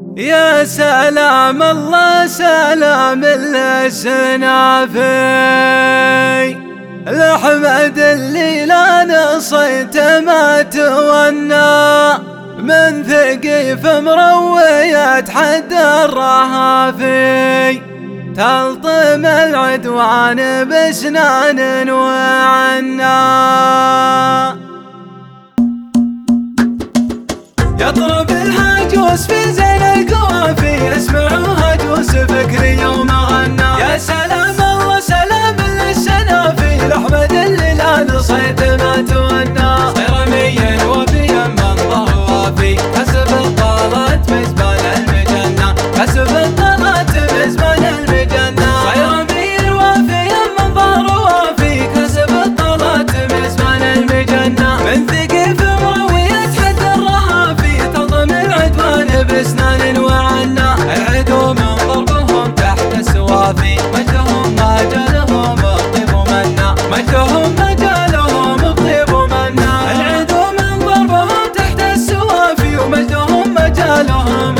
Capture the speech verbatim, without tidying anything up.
يا سلام الله سلام للسنافي، الأحمد اللي لا نصيت ما تونى، من ثقيف مروية حد الرهافي، تلطم العدوان بسنان وعنا، يضرب الهجوس في زين القوافي، اسمعوا هجوس فكري يوم غنى. يا سلام الله سلام للسنافي، الأحمد اللي لا نصيت ما تونى، صيرميا وفيا منظر وافي، كسب الطالات مزبان المجنة، كسب الطالات مزبان المجنة، صيرميا وفيا منظر وافي، كسب الطالات مزبان المجنة، من ثقيف مروية حد الرهافي، تلطم العدوان بسنان وعنا، العدو من ضربهم تحت السوافي، مجدهم ما جالهم الطيب منا، مجدهم ما جالهم الطيب منا، العدو من ضربهم تحت السوافي، ومجدهم ما جالهم